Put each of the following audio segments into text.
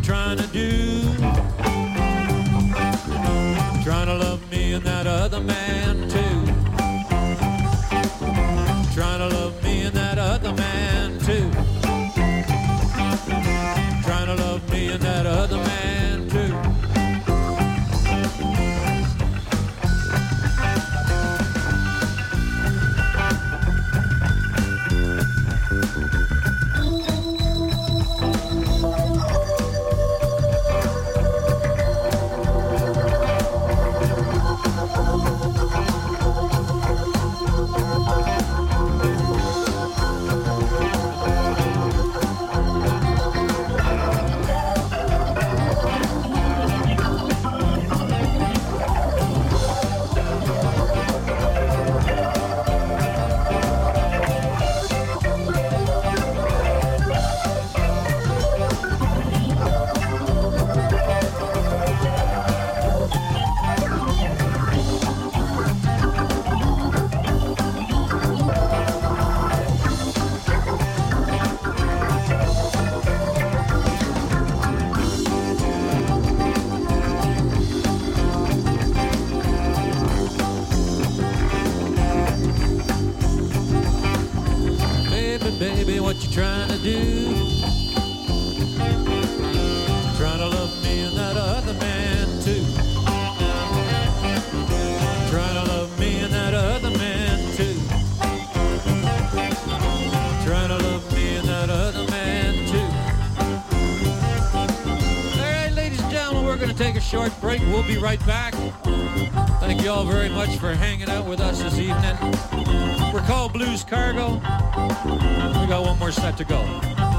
trying to do? Trying to love me and that other man too. Trying to love me and that other man too. Trying to love me and that other man too. Baby, what you trying to do? Trying to love me and that other man too. Trying to love me and that other man too. Trying to love me and that other man too. All right, ladies and gentlemen, we're going to take a short break. We'll be right back. Thank you all very much for hanging out with us this evening. We're called Blues Cargo. We got one more set to go.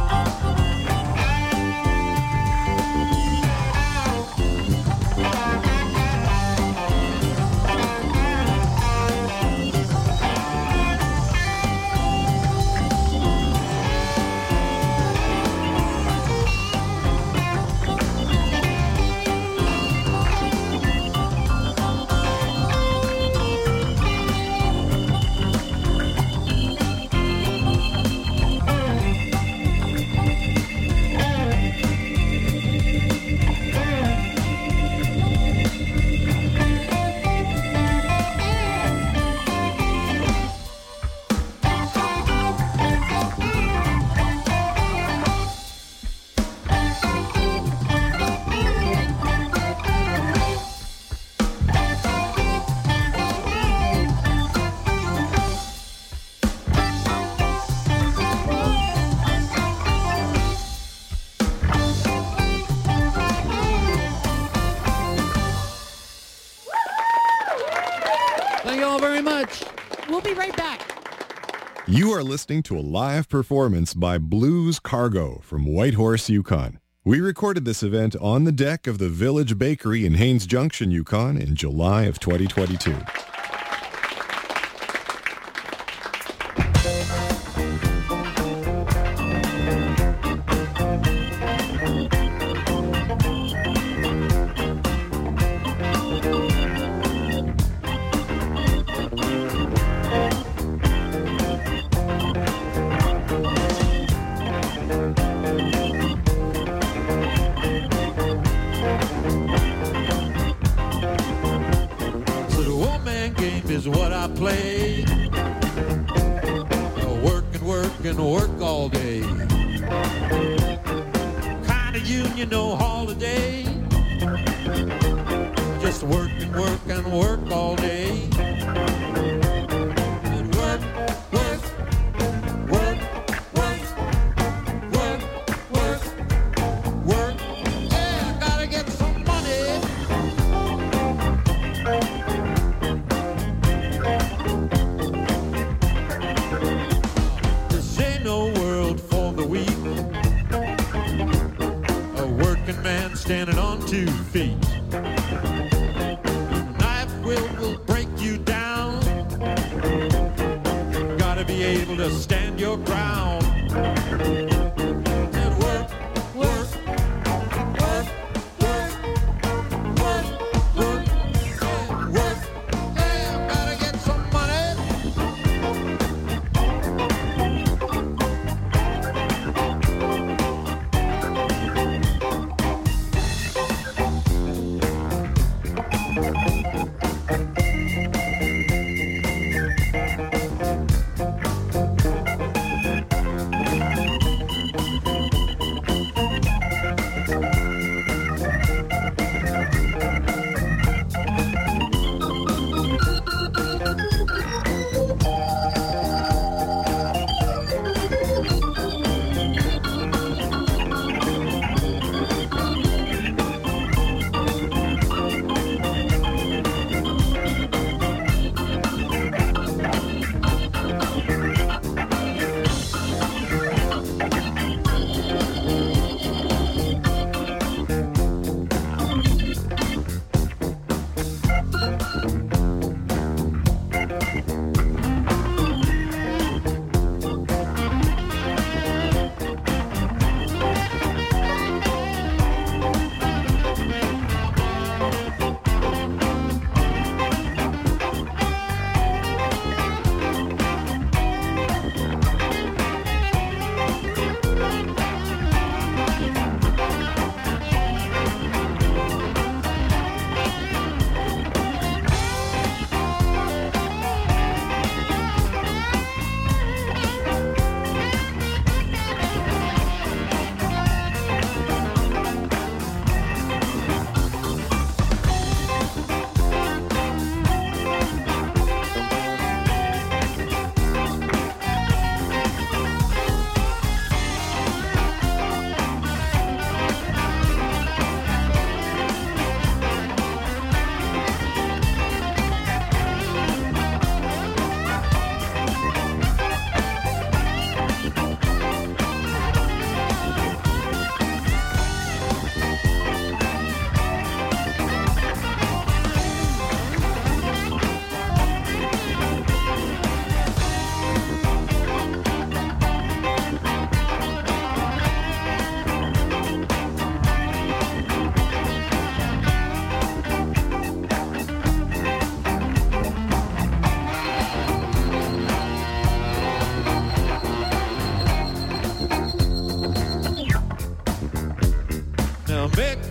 You are listening to a live performance by Blues Cargo from Whitehorse, Yukon. We recorded this event on the deck of the Village Bakery in Haines Junction, Yukon in July of 2022. Is what I play. Work and work and work all day. Kind of union, no holiday. Just work and work and work all day. And work, work, work, work, work, work, work. Yeah, I gotta get some money. Man standing on 2 feet. Knife will break you down. Gotta be able to stand your ground. And work, work, work, work, work, work, work. Yeah, gotta get some money.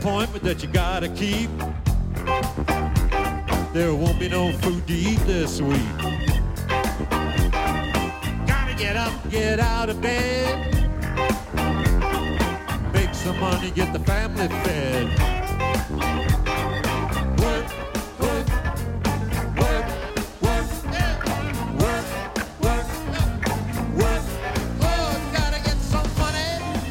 appointment that you gotta keep. There won't be no food to eat this week. Gotta get up, get out of bed, make some money, get the family fed. Work, work, work, work, work, work, work. Oh, gotta get some money.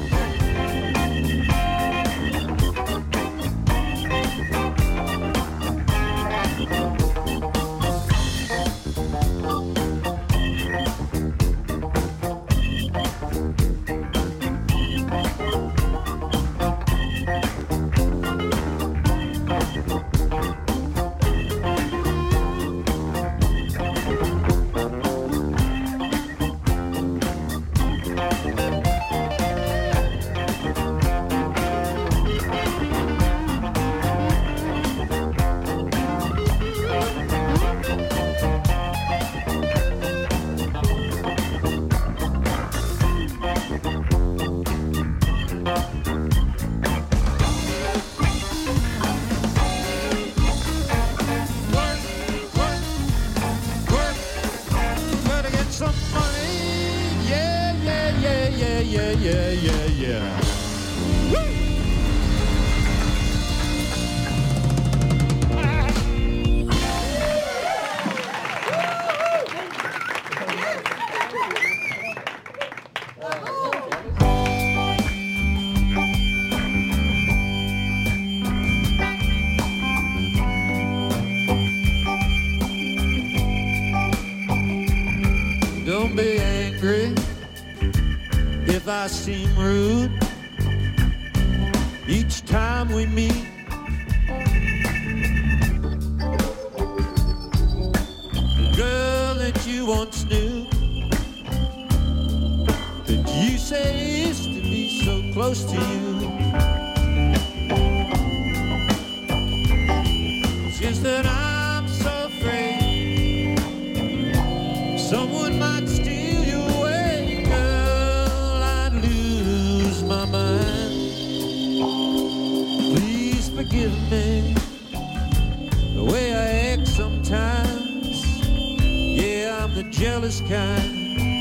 Don't be angry if I seem rude each time we meet. The girl that you once knew, that you say used to be so close to you. It's just that I'm so afraid someone might steal you away, girl. I'd lose my mind. Please forgive me the way I act sometimes. Yeah, I'm the jealous kind.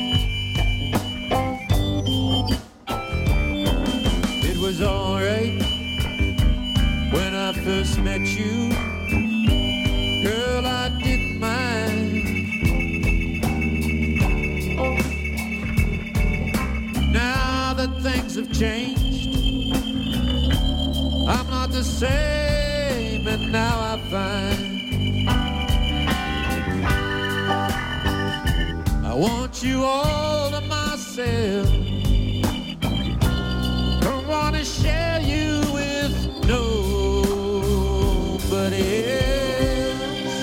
It was alright when I first met you, girl, I didn't mind. Now that things have changed, I'm not the same, and now I find I want you all to myself. Don't want to share you with nobody else.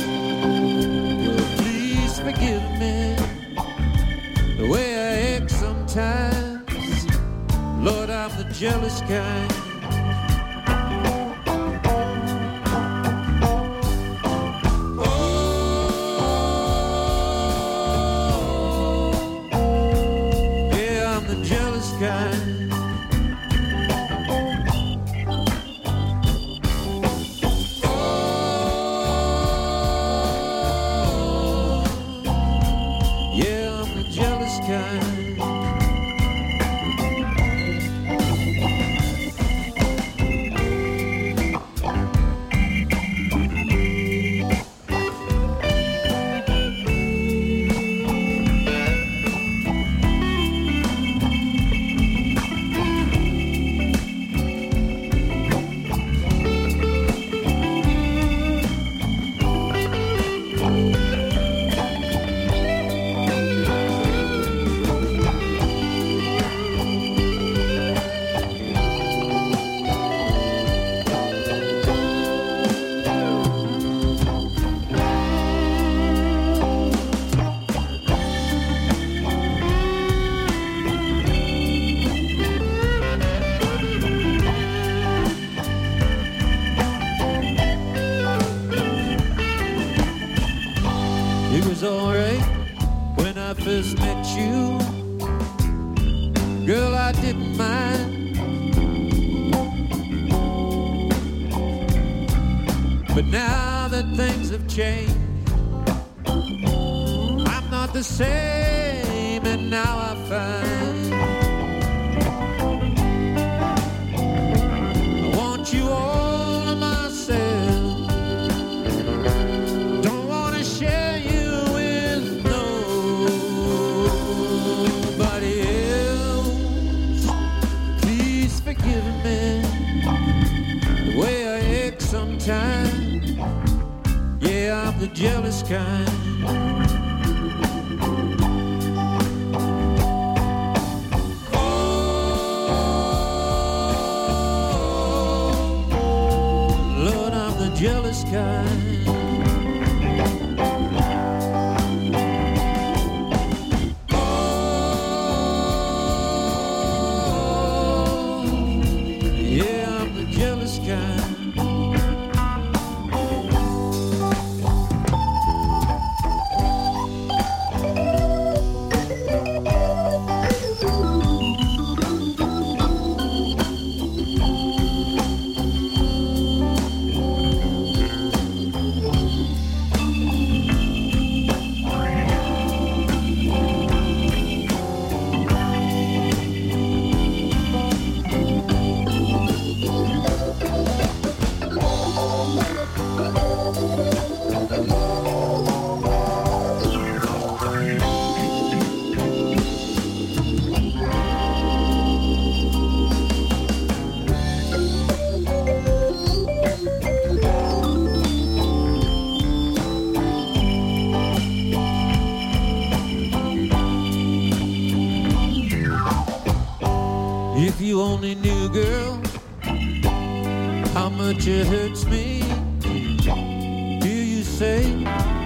Please forgive me the way I act sometimes. Lord, I'm the jealous kind. It was alright when I first met you, girl, I didn't mind. But now that things have changed, I'm not the same, and now I find I want you all to myself. Don't want to share you with nobody else. Please forgive me the way I act sometimes. Yeah, I'm the jealous kind. Jealous kind. Oh, yeah, I'm the jealous kind. If you only knew, girl, how much it hurts me, do you say?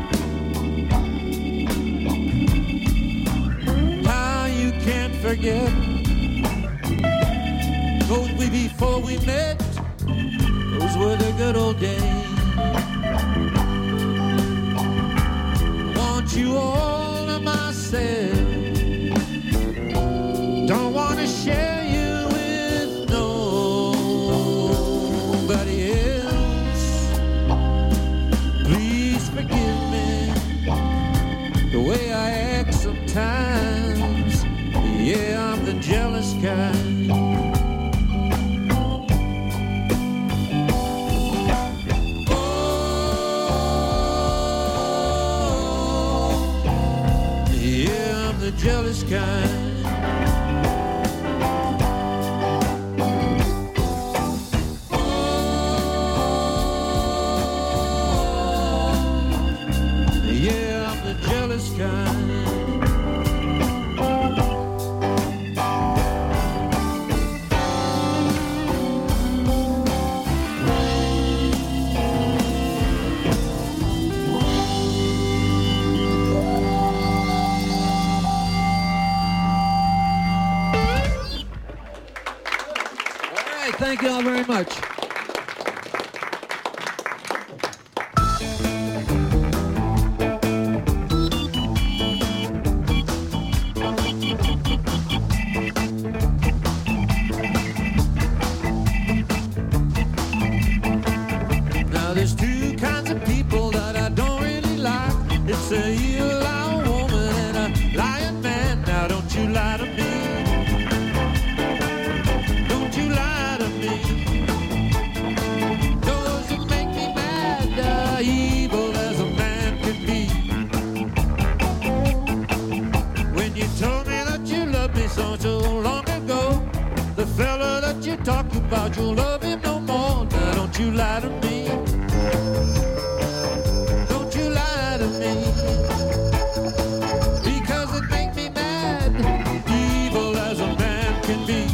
How you can't forget those we before we met, those were the good old days. I want you all to myself. Don't want to share you with nobody else. Please forgive me the way I act sometimes. Yeah, I'm the jealous kind. Oh, yeah, I'm the jealous kind. Thank you all very much. Now there's two kinds of people that I don't really like. It's a lying woman and a lying man. Now don't you lie to me. Evil as a man can be. When you told me that you loved me so long ago, the fella that you talk about, you'll love him no more. Now don't you lie to me. Don't you lie to me. Because it makes me mad. Evil as a man can be.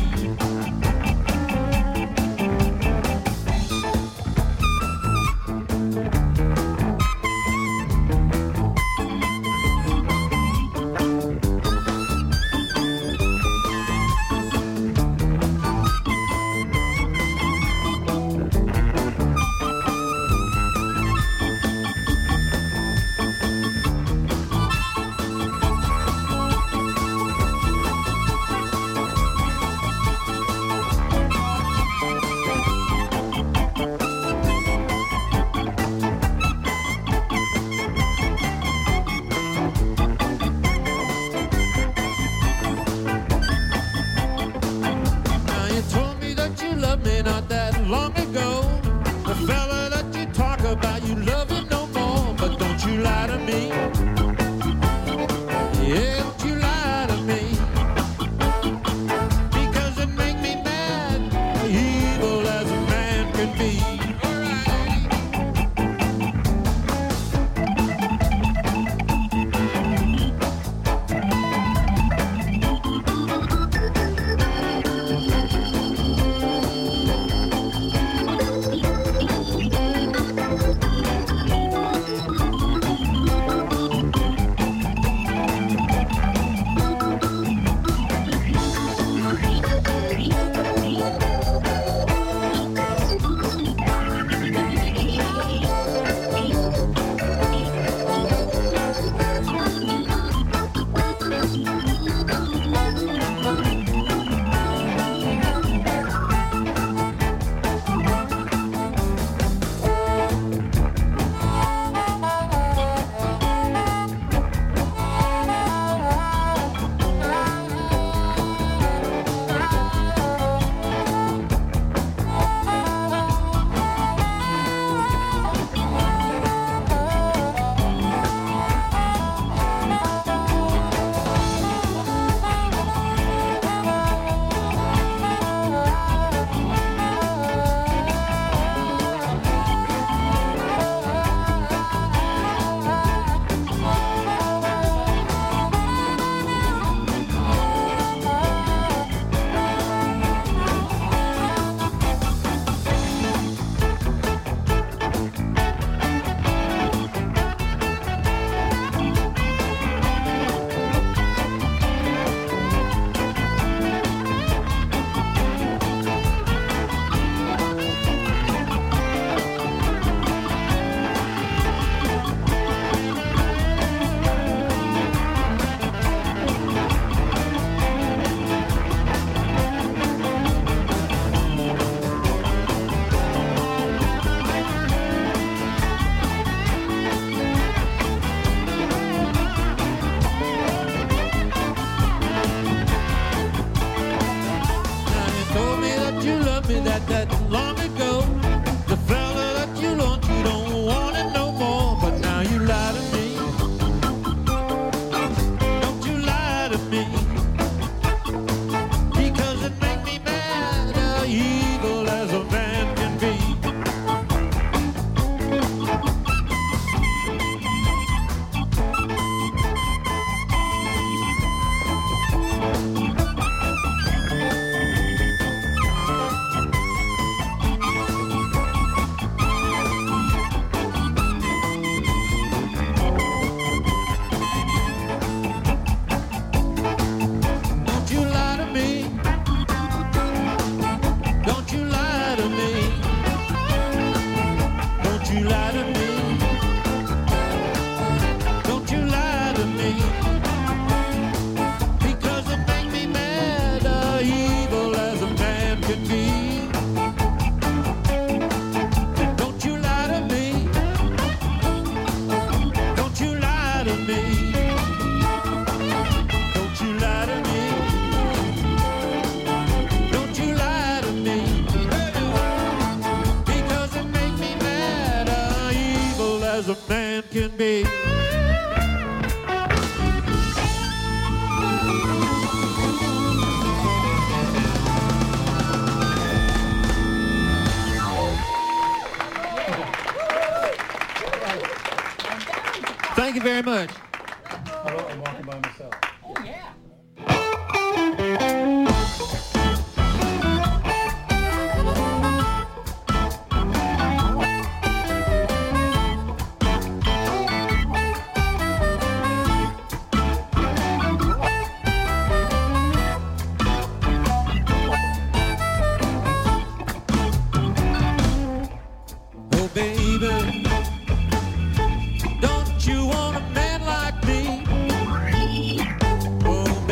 as a man can be. Thank you very much. I'm walking by myself. Oh, yeah. Oh, baby, don't you want a man like me? Oh,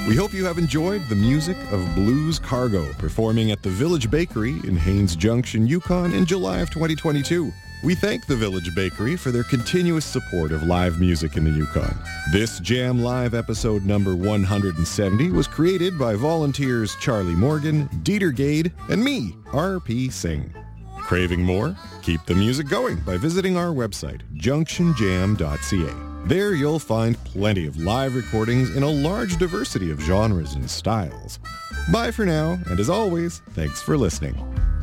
We hope you have enjoyed the music of Blues Cargo performing at the Village Bakery in Haines Junction, Yukon in July of 2022. We thank the Village Bakery for their continuous support of live music in the Yukon. This Jam Live episode number 170 was created by volunteers Charlie Morgan, Dieter Gade, and me, R.P. Singh. Craving more? Keep the music going by visiting our website, junctionjam.ca. There you'll find plenty of live recordings in a large diversity of genres and styles. Bye for now, and as always, thanks for listening.